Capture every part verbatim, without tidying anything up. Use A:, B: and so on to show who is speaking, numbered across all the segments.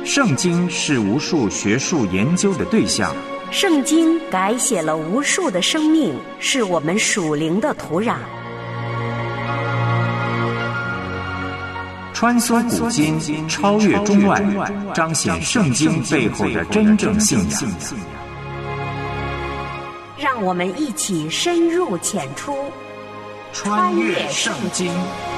A: 圣经是无数学术研究的对象，
B: 圣经改写了无数的生命，是我们属灵的土壤。
A: 穿梭古今，超越中外，彰显圣经背后的真正信仰。
B: 让我们一起深入浅出，
A: 穿越圣经。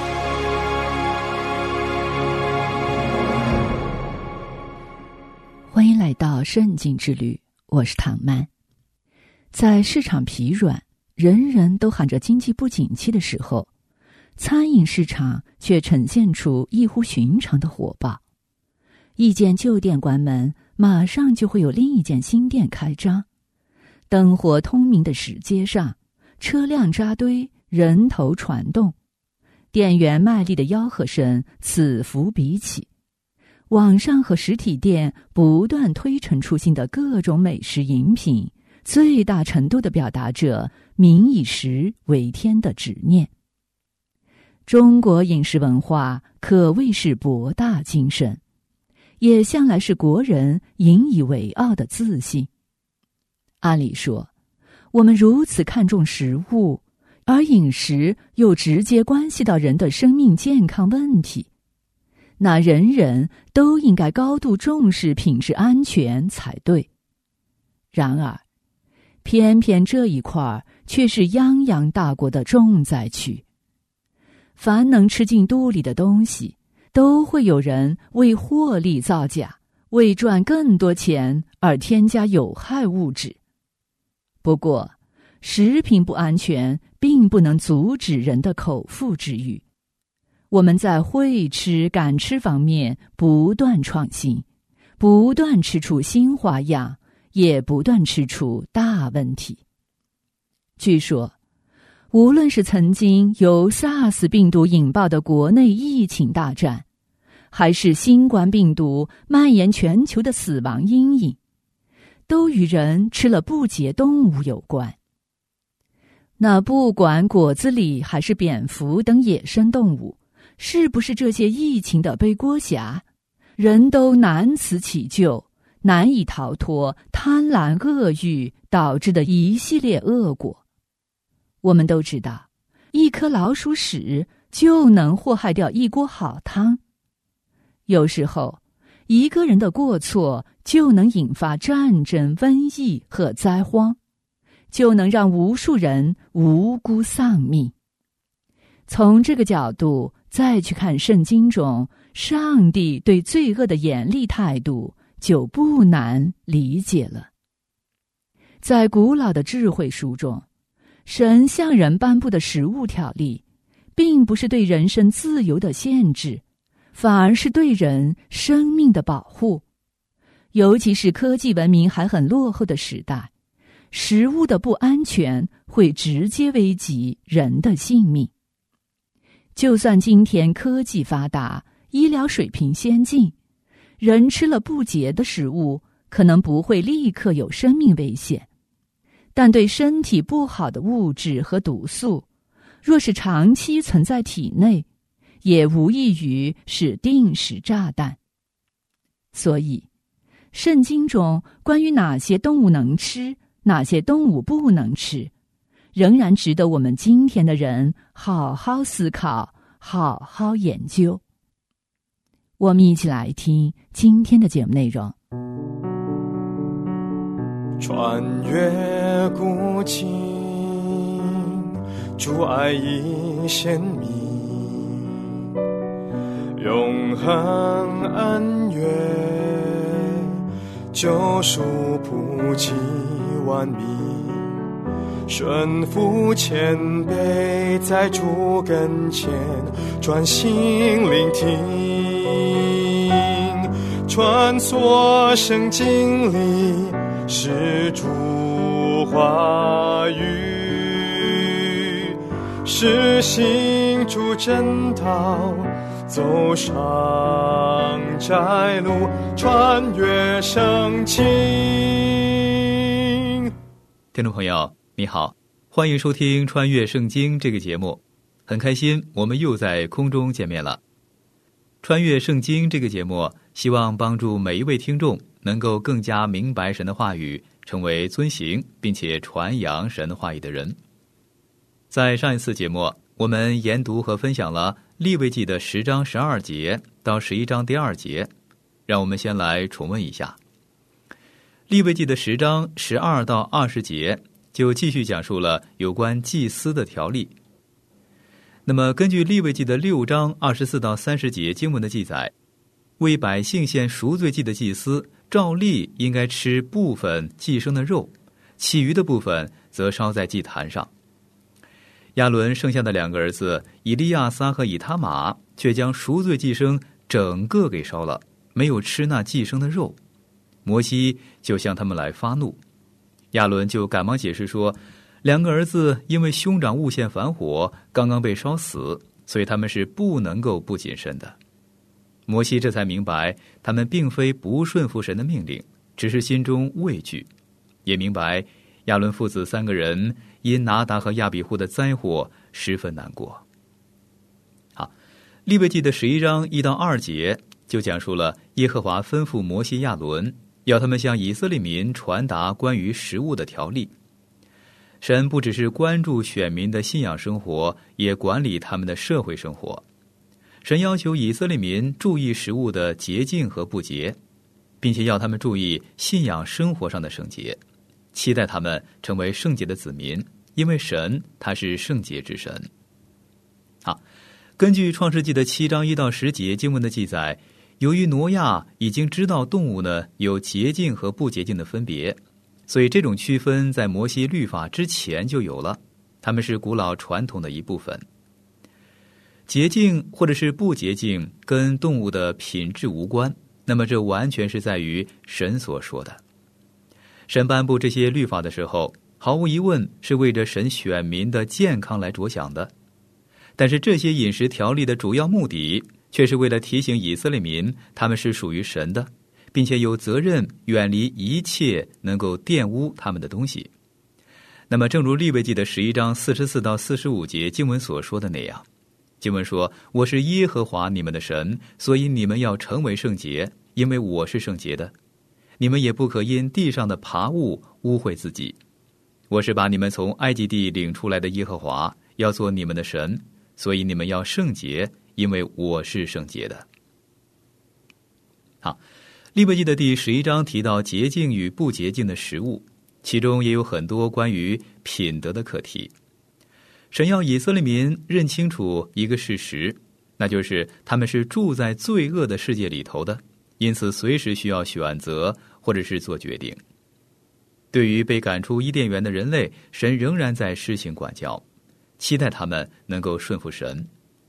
C: 欢迎来到圣经之旅，我是唐曼。在市场疲软，人人都喊着经济不景气的时候，餐饮市场却呈现出异乎寻常的火爆。一间旧店关门，马上就会有另一间新店开张。灯火通明的石阶上，车辆扎堆，人头攒动，店员卖力的吆喝声此伏彼起。网上和实体店不断推陈出新的各种美食饮品，最大程度地表达着民以食为天的执念。中国饮食文化可谓是博大精深，也向来是国人引以为傲的自信。按理说，我们如此看重食物，而饮食又直接关系到人的生命健康问题，那人人都应该高度重视品质安全才对。然而，偏偏这一块却是泱泱大国的重灾区。凡能吃进肚里的东西，都会有人为获利造假，为赚更多钱而添加有害物质。不过，食品不安全并不能阻止人的口腹之欲。我们在会吃敢吃方面不断创新，不断吃出新花样，也不断吃出大问题。据说，无论是曾经由 SARS 病毒引爆的国内疫情大战，还是新冠病毒蔓延全球的死亡阴影，都与人吃了不洁动物有关。那不管果子狸还是蝙蝠等野生动物，是不是这些疫情的背锅侠，人都难辞其咎，难以逃脱贪婪恶欲导致的一系列恶果。我们都知道，一颗老鼠屎就能祸害掉一锅好汤。有时候，一个人的过错就能引发战争、瘟疫和灾荒，就能让无数人无辜丧命。从这个角度再去看圣经中上帝对罪恶的严厉态度，就不难理解了。在古老的智慧书中，神向人颁布的食物条例，并不是对人身自由的限制，反而是对人生命的保护。尤其是科技文明还很落后的时代，食物的不安全会直接危及人的性命。就算今天科技发达，医疗水平先进，人吃了不洁的食物，可能不会立刻有生命危险，但对身体不好的物质和毒素，若是长期存在体内，也无异于是定时炸弹。所以，圣经中关于哪些动物能吃，哪些动物不能吃，仍然值得我们今天的人好好思考，好好研究。我们一起来听今天的节目内容。
D: 穿越古今，主爱已显明，永恒恩怨，救赎普及万民，顺服谦卑，在主跟前专心聆听，穿梭圣经里是主话语，是行主真道，走上窄路，穿越圣经。
E: 听众朋友你好，欢迎收听穿越圣经这个节目，很开心我们又在空中见面了。 穿越圣经这个节目，希望帮助每一位听众能够更加明白神的话语，成为遵行并且传扬神话语的人。在上一次节目，我们研读和分享了利未记的十章十二节到十一章第二节，让我们先来重温一下。利未记的十章十二到二十节就继续讲述了有关祭司的条例。那么根据利未记的六章二十四到三十节经文的记载，为百姓献赎罪祭的祭司照例应该吃部分祭牲的肉，其余的部分则烧在祭坛上。亚伦剩下的两个儿子以利亚撒和以他玛却将赎罪祭牲整个给烧了，没有吃那祭牲的肉。摩西就向他们来发怒，亚伦就赶忙解释说，两个儿子因为兄长诬陷反火，刚刚被烧死，所以他们是不能够不谨慎的。摩西这才明白，他们并非不顺服神的命令，只是心中畏惧，也明白亚伦父子三个人因拿达和亚比户的灾祸十分难过。好，利未记的十一章一到二节就讲述了耶和华吩咐摩西亚伦，要他们向以色列民传达关于食物的条例。神不只是关注选民的信仰生活，也管理他们的社会生活。神要求以色列民注意食物的洁净和不洁，并且要他们注意信仰生活上的圣洁，期待他们成为圣洁的子民，因为神他是圣洁之神。好，根据创世纪的七章一到十节经文的记载，由于挪亚已经知道动物呢有洁净和不洁净的分别，所以这种区分在摩西律法之前就有了，它们是古老传统的一部分。洁净或者是不洁净跟动物的品质无关，那么这完全是在于神所说的。神颁布这些律法的时候，毫无疑问是为着神选民的健康来着想的，但是这些饮食条例的主要目的却是为了提醒以色列民，他们是属于神的，并且有责任远离一切能够玷污他们的东西。那么正如利未记的十一章四十四到四十五节经文所说的那样，经文说，我是耶和华你们的神，所以你们要成为圣洁，因为我是圣洁的。你们也不可因地上的爬物污秽自己。我是把你们从埃及地领出来的耶和华，要做你们的神，所以你们要圣洁，因为我是圣洁的。好，利未记的第十一章提到洁净与不洁净的食物，其中也有很多关于品德的课题。神要以色列民认清楚一个事实，那就是他们是住在罪恶的世界里头的，因此随时需要选择或者是做决定。对于被赶出伊甸园的人类，神仍然在施行管教，期待他们能够顺服神。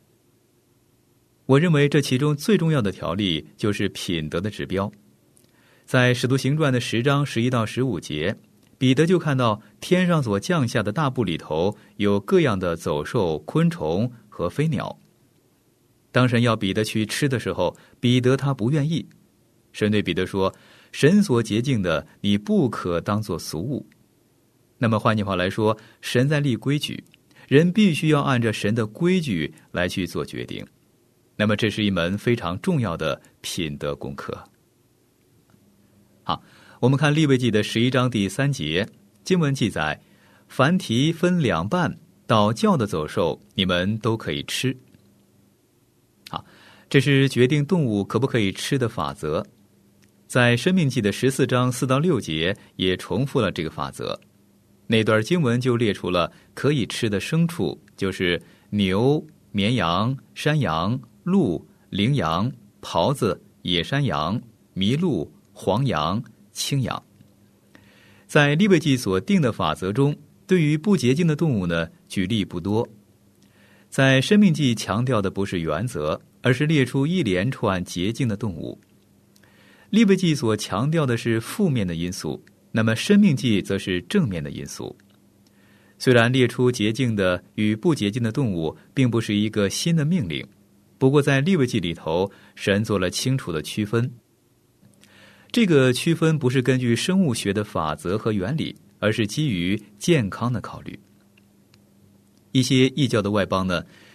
E: 我认为这其中最重要的条例就是品德的指标。在使徒行传的十章十一到十五节，彼得就看到天上所降下的大布里头有各样的走兽、昆虫和飞鸟。当神要彼得去吃的时候，彼得他不愿意。神对彼得说，神所洁净的你不可当作俗物。那么换句话来说，神在立规矩，人必须要按照神的规矩来去做决定。那么这是一门非常重要的品德功课。好，我们看利未记的十一章第三节，经文记载，凡蹄分两半倒教的走兽，你们都可以吃。好，这是决定动物可不可以吃的法则。在申命记的十四章四到六节也重复了这个法则。那段经文就列出了可以吃的牲畜，就是牛、绵羊、山羊、鹿、羚羊、狍子、野山羊、麋鹿、黄羊、青羊。在利未记所定的法则中，对于不洁净的动物呢，举例不多。在申命记强调的不是原则，而是列出一连串洁净的动物。利未记所强调的是负面的因素，那么申命记则是正面的因素。虽然列出洁净的与不洁净的动物并不是一个新的命令，不过在利未记里头，神做了清楚的区分。这个区分不是根据生物学的法则和原理，而是基于健康的考虑。一些异教的外邦呢，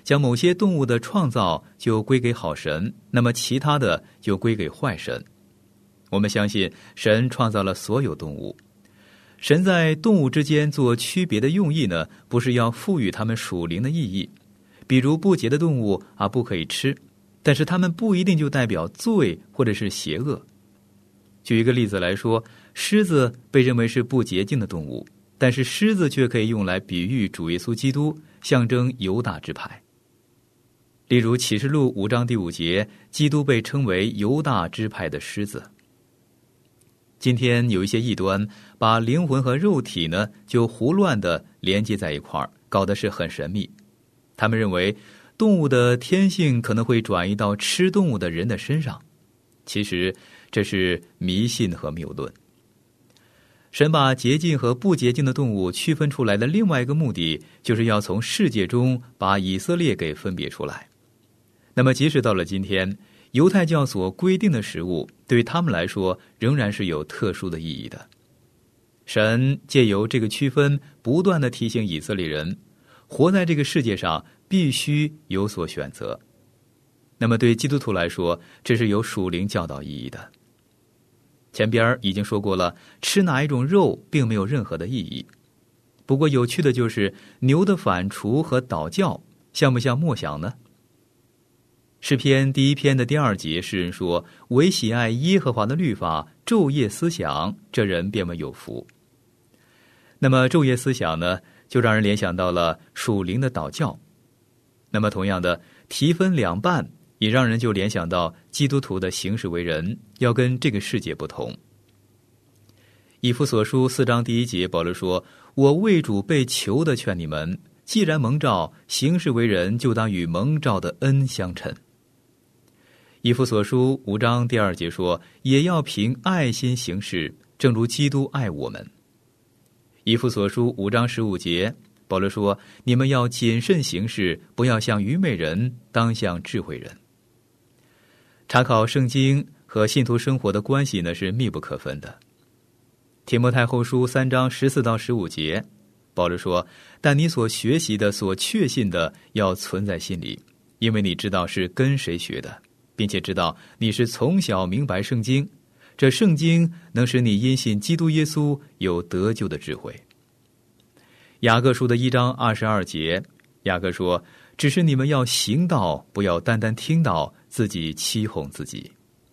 E: 将某些动物的创造就归给好神，那么其他的就归给坏神。我们相信神创造了所有动物，神在动物之间做区别的用意呢，不是要赋予它们属灵的意义，比如不洁的动物啊不可以吃，但是它们不一定就代表罪或者是邪恶。举一个例子来说，狮子被认为是不洁净的动物，但是狮子却可以用来比喻主耶稣基督，象征犹大支派。例如启示录五章第五节，基督被称为犹大支派的狮子。今天有一些异端把灵魂和肉体呢就胡乱地连接在一块儿，搞得是很神秘。他们认为动物的天性可能会转移到吃动物的人的身上，其实这是迷信和谬论。神把洁净和不洁净的动物区分出来的另外一个目的，就是要从世界中把以色列给分别出来。那么即使到了今天，犹太教所规定的食物对他们来说仍然是有特殊的意义的。神借由这个区分不断地提醒以色列人，活在这个世界上必须有所选择。那么对基督徒来说，这是有属灵教导意义的。前边已经说过了，吃哪一种肉并没有任何的意义。不过有趣的就是牛的反刍和祷教像不像默想呢？诗篇第一篇的第二节，诗人说，唯喜爱耶和华的律法，昼夜思想，这人便为有福。那么昼夜思想呢，就让人联想到了属灵的祷教。那么同样的，题分两半也让人就联想到基督徒的行事为人要跟这个世界不同。以弗所书四章第一节，保罗说，我为主被囚的劝你们，既然蒙召，行事为人就当与蒙召的恩相称。以弗所书五章第二节说，也要凭爱心行事，正如基督爱我们。以弗所书五章十五节，保罗说，你们要谨慎行事，不要像愚昧人，当像智慧人。查考圣经和信徒生活的关系呢，是密不可分的。提摩太后书三章十四到十五节，保罗说，但你所学习的、所确信的，要存在心里，因为你知道是跟谁学的，并且知道你是从小明白圣经，这圣经能使你因信基督耶稣有得救的智慧。雅各书的一章二十二节，雅各说，只是你们要行道，不要单单听到，自己欺哄自己。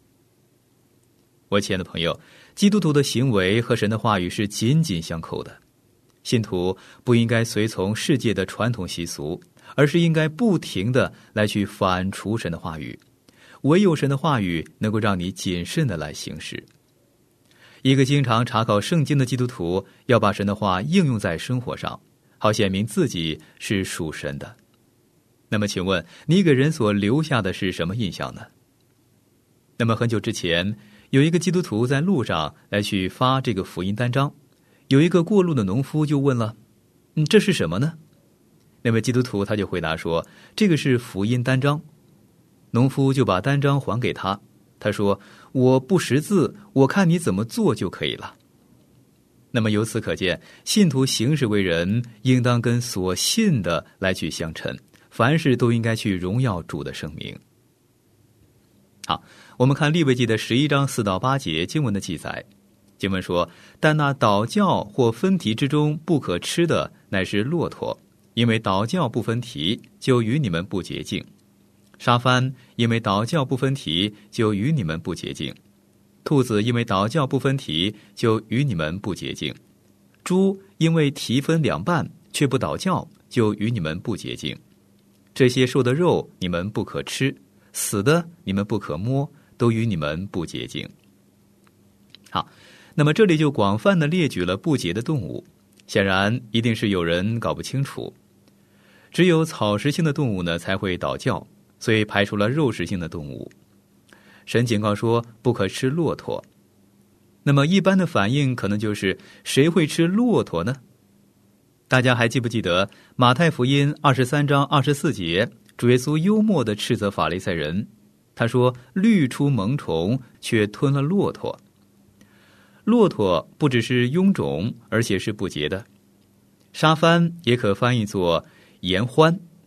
E: 我亲爱的朋友，基督徒的行为和神的话语是紧紧相扣的。信徒不应该随从世界的传统习俗，而是应该不停地来去反刍神的话语。唯有神的话语能够让你谨慎地来行事。一个经常查考圣经的基督徒，要把神的话应用在生活上，好显明自己是属神的。那么请问，你给人所留下的是什么印象呢？那么很久之前，有一个基督徒在路上来去发这个福音单张，有一个过路的农夫就问了，嗯，这是什么呢？那位基督徒他就回答说，这个是福音单张。农夫就把单张还给他，他说，我不识字，我看你怎么做就可以了。那么由此可见，信徒行事为人应当跟所信的来去相称，凡事都应该去荣耀主的圣名。好，我们看利未记的十一章四到八节经文的记载。经文说，但那倒教或分蹄之中不可吃的，乃是骆驼，因为倒教不分蹄，就与你们不洁净。沙番因为倒教不分蹄，就与你们不洁净。兔子因为倒教不分蹄，就与你们不洁净。猪因为蹄分两半，却不倒教，就与你们不洁净。这些瘦的肉你们不可吃，死的你们不可摸，都与你们不洁净。好，那么这里就广泛地列举了不洁的动物，显然一定是有人搞不清楚。只有草食性的动物呢才会倒教，所以排除了肉食性的动物。神警告说不可吃骆驼。那么一般的反应可能就是谁会吃骆驼呢？大家还记不记得马太福音二十三章二十四节，主耶稣幽默地斥责法利赛人，他说，滤出萌虫，却吞了骆驼。骆驼不只是臃肿，而且是不洁的。沙番也可翻译作盐獾，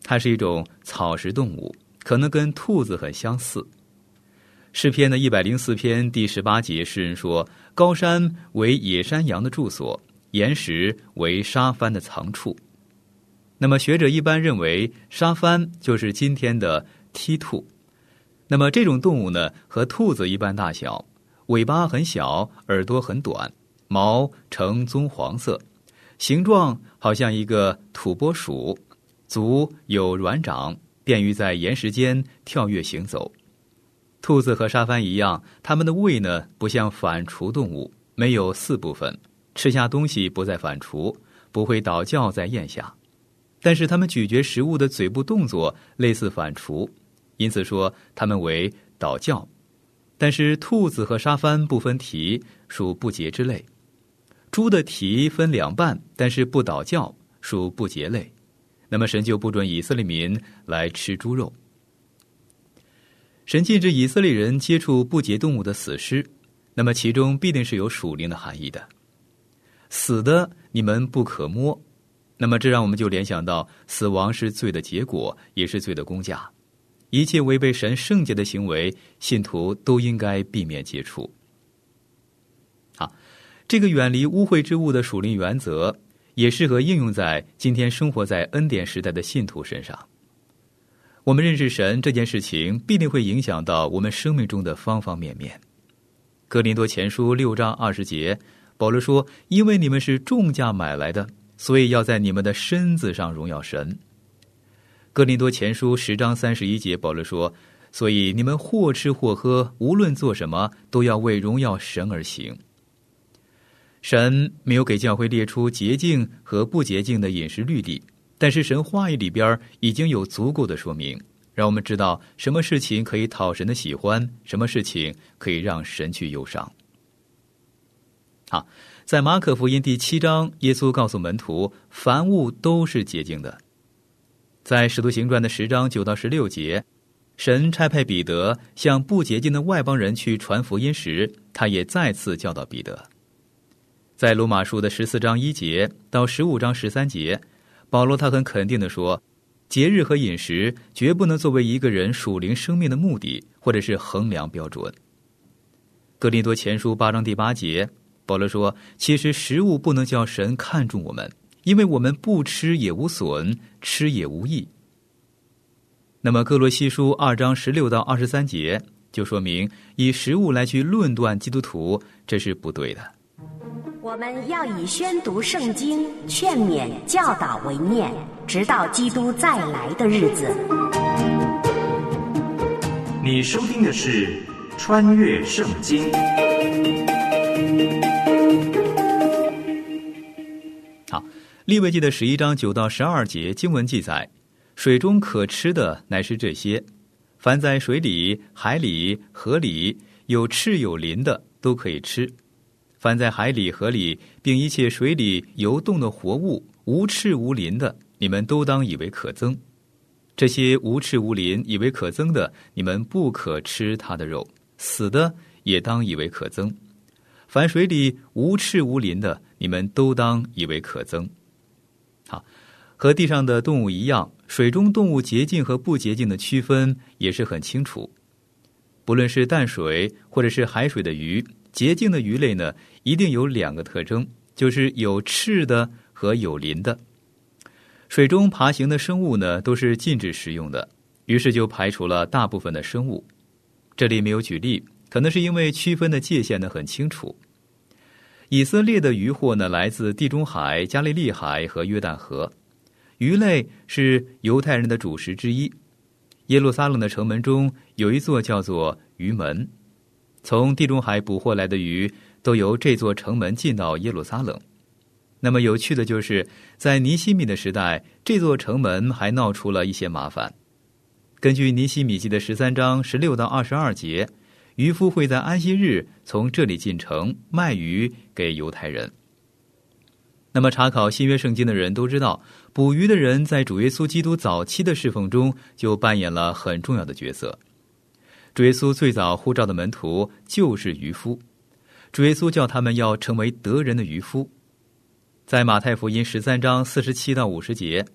E: 它是一种草食动物，可能跟兔子很相似。诗篇的一百零四篇第十八节，诗人说：高山为野山羊的住所，岩石为沙番的藏处。那么学者一般认为沙番就是今天的梯兔。那么这种动物呢，和兔子一般大小，尾巴很小，耳朵很短，毛呈棕黄色，形状好像一个土拨鼠，足有软掌，便于在岩石间跳跃行走。兔子和沙番一样，它们的胃呢不像反刍动物，没有四部分，吃下东西不再反刍，不会倒教再咽下。但是它们咀嚼食物的嘴部动作类似反刍，因此说它们为倒教。但是兔子和沙番不分蹄，属不洁之类。猪的蹄分两半，但是不倒教，属不洁类。那么神就不准以色列民来吃猪肉。神禁止以色列人接触不洁动物的死尸，那么其中必定是有属灵的含义的。死的你们不可摸，那么这让我们就联想到死亡是罪的结果，也是罪的工价。一切违背神圣洁的行为，信徒都应该避免接触。好，这个远离污秽之物的属灵原则，也适合应用在今天生活在恩典时代的信徒身上。我们认识神这件事情，必定会影响到我们生命中的方方面面。哥林多前书六章二十节，保罗说：因为你们是重价买来的，所以要在你们的身子上荣耀神。哥林多前书十章三十一节，保罗说：所以你们或吃或喝，无论做什么，都要为荣耀神而行。神没有给教会列出洁净和不洁净的饮食律例，但是神话语里边已经有足够的说明，让我们知道什么事情可以讨神的喜欢，什么事情可以让神去忧伤。好，在马可福音第七章，耶稣告诉门徒，凡物都是洁净的。在使徒行传的十章九到十六节，神差派彼得向不洁净的外邦人去传福音时，他也再次教导彼得。在罗马书的十四章一节到十五章十三节，保罗他很肯定地说，节日和饮食绝不能作为一个人属灵生命的目的或者是衡量标准。哥林多前书八章第八节，保罗说，其实食物不能叫神看重我们，因为我们不吃也无损，吃也无益。那么哥罗西书二章十六到二十三节就说明，以食物来去论断基督徒，这是不对的。
B: 我们要以宣读圣经、劝勉、教导为念，直到基督再来的日子。
A: 你收听的是《穿越圣经》。
E: 好，利未记的十一章九到十二节经文记载，水中可吃的乃是这些：凡在水里、海里、河里有翅有鳞的，都可以吃；凡在海里、河里，并一切水里游动的活物，无翅无鳞的，你们都当以为可憎。这些无翅无鳞以为可憎的，你们不可吃它的肉；死的也当以为可憎。凡水里无翅无鳞的，你们都当以为可憎。好，和地上的动物一样，水中动物洁净和不洁净的区分也是很清楚。不论是淡水或者是海水的鱼，洁净的鱼类呢，一定有两个特征，就是有翅的和有鳞的。水中爬行的生物呢，都是禁止食用的，于是就排除了大部分的生物。这里没有举例，可能是因为区分的界限呢很清楚。以色列的渔获呢，来自地中海、加利利海和约旦河。鱼类是犹太人的主食之一。耶路撒冷的城门中有一座叫做鱼门，从地中海捕获来的鱼都由这座城门进到耶路撒冷。那么有趣的就是，在尼希米的时代，这座城门还闹出了一些麻烦。根据尼希米记的十三章十六到二十二节，渔夫会在安息日从这里进城卖鱼给犹太人。那么查考新约圣经的人都知道，捕鱼的人在主耶稣基督早期的侍奉中就扮演了很重要的角色。主耶稣最早呼召的门徒就是渔夫，主耶稣叫他们要成为得人的渔夫。在马太福音十三章四十七到五十节，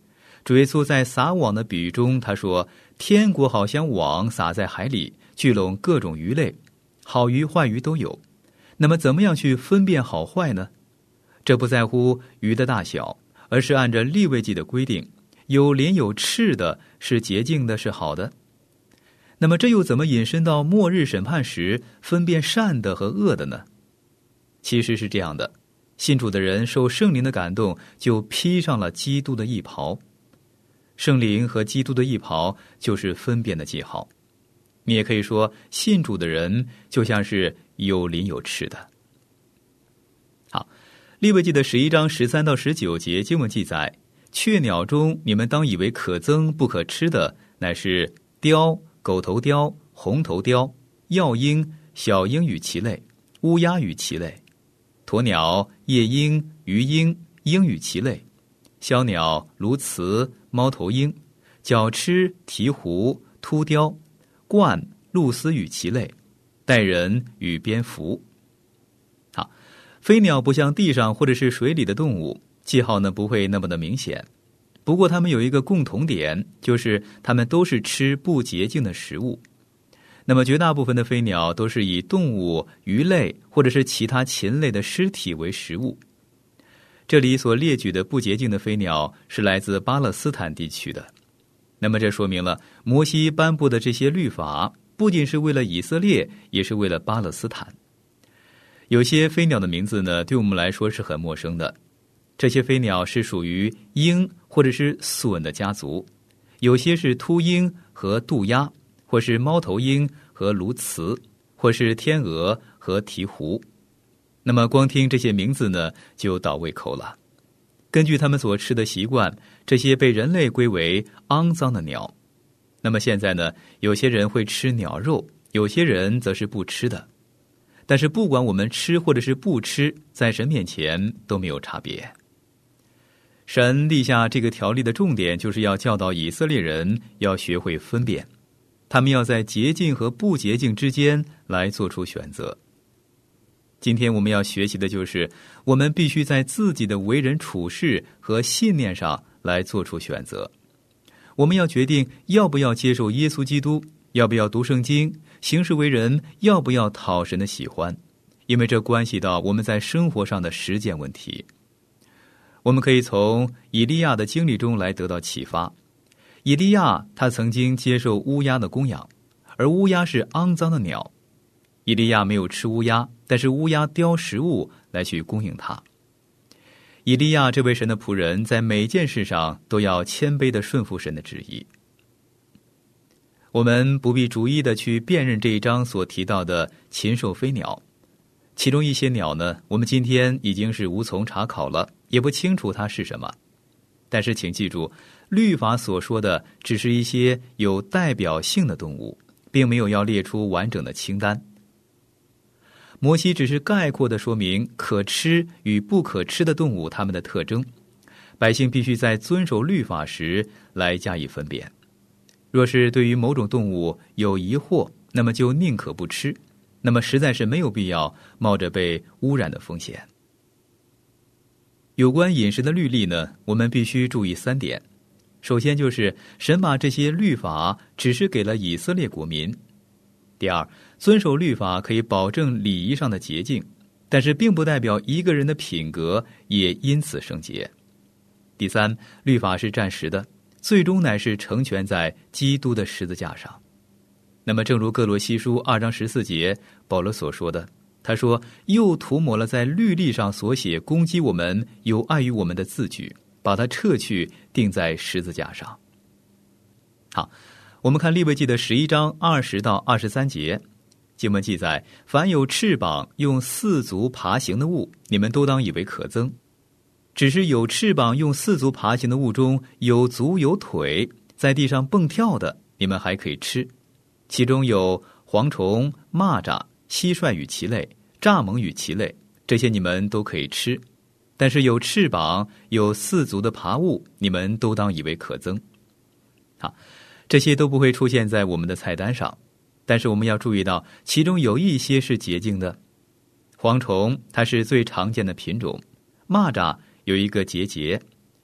E: 主耶稣在撒网的比喻中，他说，天国好像网撒在海里，聚拢各种鱼类，好鱼坏鱼都有。那么怎么样去分辨好坏呢？这不在乎鱼的大小，而是按着利未记的规定，有鳞有翅的是洁净的，是好的。那么这又怎么引申到末日审判时分辨善的和恶的呢？其实是这样的，信主的人受圣灵的感动，就披上了基督的义袍。圣灵和基督的义袍就是分辨的记号。你也可以说，信主的人就像是有鳞有翅的。好，利未记的十一章十三到十九节经文记载，雀鸟中你们当以为可憎不可吃的，乃是雕、狗头雕、红头雕、药鹰、小鹰与其类、乌鸦与其类、鸵鸟、夜鹰、鱼鹰、鹰与其类、枭鸟、鸬鹚、猫头鹰、角鸱、鹈鹕、秃雕、鹳、鹭鸶与其类、带人与蝙蝠。好，飞鸟不像地上或者是水里的动物，记号呢不会那么的明显。不过它们有一个共同点，就是它们都是吃不洁净的食物。那么绝大部分的飞鸟都是以动物、鱼类或者是其他禽类的尸体为食物。这里所列举的不洁净的飞鸟是来自巴勒斯坦地区的。那么这说明了摩西颁布的这些律法不仅是为了以色列，也是为了巴勒斯坦。有些飞鸟的名字呢，对我们来说是很陌生的。这些飞鸟是属于鹰或者是隼的家族，有些是秃鹰和渡鸦，或是猫头鹰和鸬鹚，或是天鹅和鹈鹕。那么光听这些名字呢，就倒胃口了。根据他们所吃的习惯，这些被人类归为肮脏的鸟。那么现在呢，有些人会吃鸟肉，有些人则是不吃的。但是不管我们吃或者是不吃，在神面前都没有差别。神立下这个条例的重点，就是要教导以色列人要学会分辨，他们要在洁净和不洁净之间来做出选择。今天我们要学习的就是，我们必须在自己的为人处事和信念上来做出选择。我们要决定要不要接受耶稣基督，要不要读圣经，行事为人要不要讨神的喜欢，因为这关系到我们在生活上的实践问题。我们可以从以利亚的经历中来得到启发。以利亚他曾经接受乌鸦的供养，而乌鸦是肮脏的鸟。以利亚没有吃乌鸦，但是乌鸦叼食物来去供应他。以利亚这位神的仆人，在每件事上都要谦卑地顺服神的旨意。我们不必逐一的去辨认这一章所提到的禽兽飞鸟，其中一些鸟呢，我们今天已经是无从查考了，也不清楚它是什么。但是请记住，律法所说的只是一些有代表性的动物，并没有要列出完整的清单。摩西只是概括地说明可吃与不可吃的动物它们的特征，百姓必须在遵守律法时来加以分辨。若是对于某种动物有疑惑，那么就宁可不吃，那么实在是没有必要冒着被污染的风险。有关饮食的律例呢，我们必须注意三点。首先就是神把这些律法只是给了以色列国民。第二，遵守律法可以保证礼仪上的洁净，但是并不代表一个人的品格也因此圣洁。第三，律法是暂时的，最终乃是成全在基督的十字架上。那么正如哥罗西书二章十四节保罗所说的，他说，又涂抹了在律例上所写攻击我们有碍于我们的字句，把它撤去，钉在十字架上。好，我们看利未记的十一章二十到二十三节，经文记载，凡有翅膀用四足爬行的物，你们都当以为可憎。只是有翅膀用四足爬行的物中，有足有腿，在地上蹦跳的，你们还可以吃。其中有蝗虫、蚂蚱、蟋蟀与其类、蚱蜢与其类，这些你们都可以吃。但是有翅膀、有四足的爬物，你们都当以为可憎。好，这些都不会出现在我们的菜单上，但是我们要注意到，其中有一些是洁净的。蝗虫它是最常见的品种，蚂蚱有一个结节，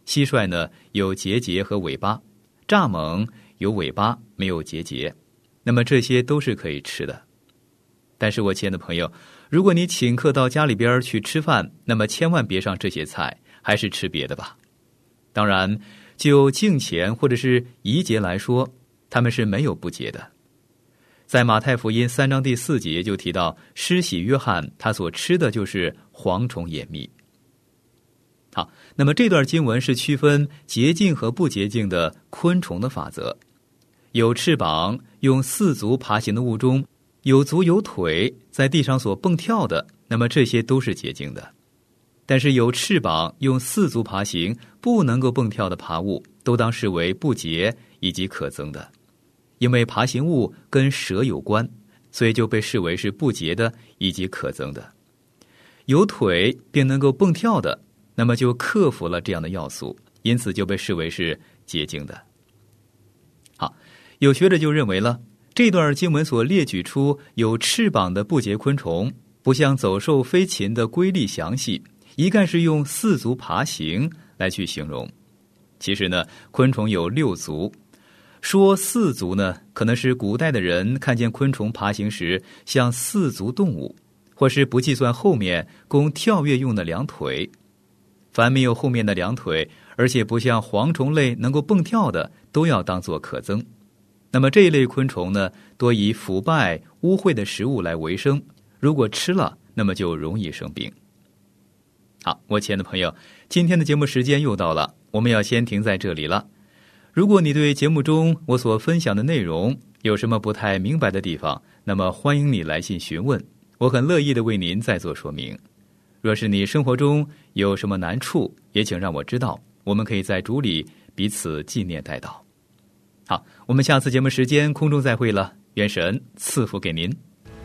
E: 蟋蟀呢有节节和尾巴，蚱蜢有尾巴没有节节，那么这些都是可以吃的。但是我亲爱的朋友，如果你请客到家里边去吃饭，那么千万别上这些菜，还是吃别的吧。当然就敬虔或者是仪节来说，他们是没有不洁的。在马太福音三章第四节就提到，施洗约翰他所吃的就是蝗虫野蜜。好，那么这段经文是区分洁净和不洁净的昆虫的法则。有翅膀用四足爬行的物中，有足有腿在地上所蹦跳的，那么这些都是洁净的。但是有翅膀用四足爬行不能够蹦跳的爬物，都当视为不洁以及可憎的。因为爬行物跟蛇有关，所以就被视为是不洁的以及可憎的。有腿并能够蹦跳的，那么就克服了这样的要素，因此就被视为是洁净的。好，有学者就认为了，这段经文所列举出有翅膀的不洁昆虫，不像走兽飞禽的规律详细，一概是用四足爬行来去形容。其实呢，昆虫有六足。说四足呢，可能是古代的人看见昆虫爬行时像四足动物，或是不计算后面供跳跃用的两腿。凡没有后面的两腿，而且不像蝗虫类能够蹦跳的，都要当作可憎。那么这一类昆虫呢，多以腐败污秽的食物来为生，如果吃了，那么就容易生病。好，我亲爱的朋友，今天的节目时间又到了，我们要先停在这里了。如果你对节目中我所分享的内容有什么不太明白的地方，那么欢迎你来信询问，我很乐意的为您再做说明。若是你生活中有什么难处，也请让我知道，我们可以在主里彼此纪念代祷。好，我们下次节目时间空中再会了，愿神赐福给您。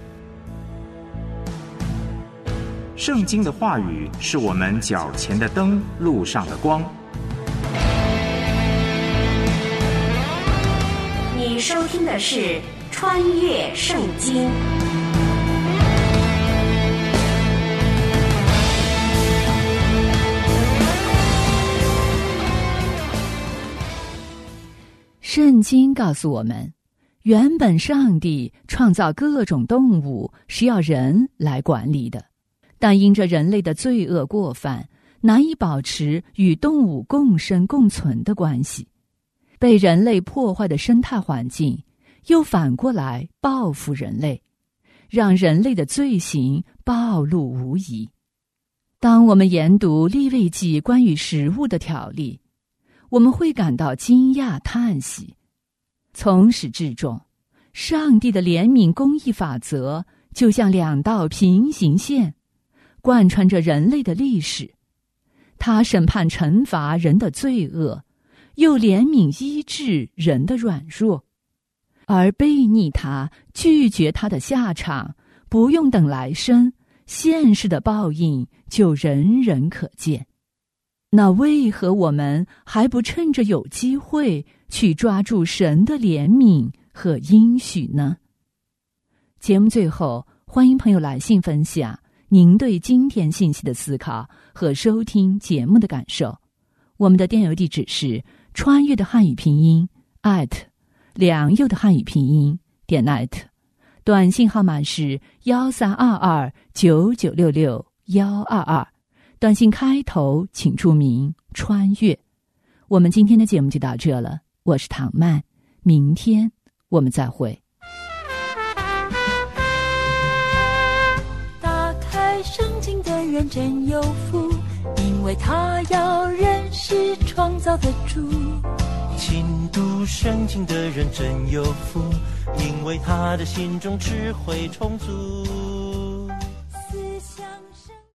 A: 圣经的话语是我们脚前的灯，路上的光。
B: 你收听的是《穿越圣经》。
C: 圣经告诉我们，原本上帝创造各种动物是要人来管理的，但因着人类的罪恶过犯，难以保持与动物共生共存的关系。被人类破坏的生态环境又反过来报复人类，让人类的罪行暴露无遗。当我们研读利未记关于食物的条例，我们会感到惊讶叹息。从始至终，上帝的怜悯公义法则就像两道平行线，贯穿着人类的历史。他审判惩罚人的罪恶，又怜悯医治人的软弱，而背逆他、拒绝他的下场，不用等来生，现世的报应就人人可见。那为何我们还不趁着有机会去抓住神的怜悯和应许呢？节目最后，欢迎朋友来信分享您对今天信息的思考和收听节目的感受。我们的电邮地址是穿越的汉语拼音 at 良友的汉语拼音点 net， 短信号码是幺三二二九九六六幺二二，短信开头请注明穿越。我们今天的节目就到这了，我是唐曼，明天我们再会。
F: 打开圣经的人真有福，因为他要认识创造的主。
G: 勤读圣经的人真有福，因为他的心中智慧充足。